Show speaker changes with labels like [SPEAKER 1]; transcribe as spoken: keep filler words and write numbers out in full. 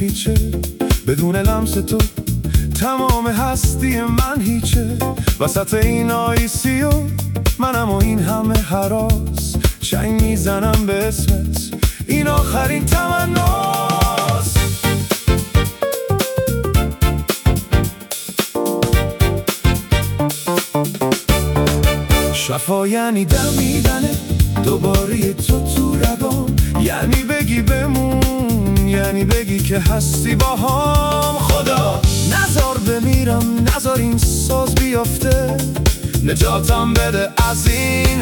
[SPEAKER 1] هیچه، بدون لمس تو تمام هستی من هیچه. وسط این آیسی و منم و این همه هراس، چنگ میزنم به اسمت، این آخرین تمناست. شفا یعنی دمیدنه دوباره تو تو رگام، یعنی بگی بمون، یعنی بگی که هستی با هم. خدا نزار بمیرم، نزار این ساز بیافته، نجاتم بده از این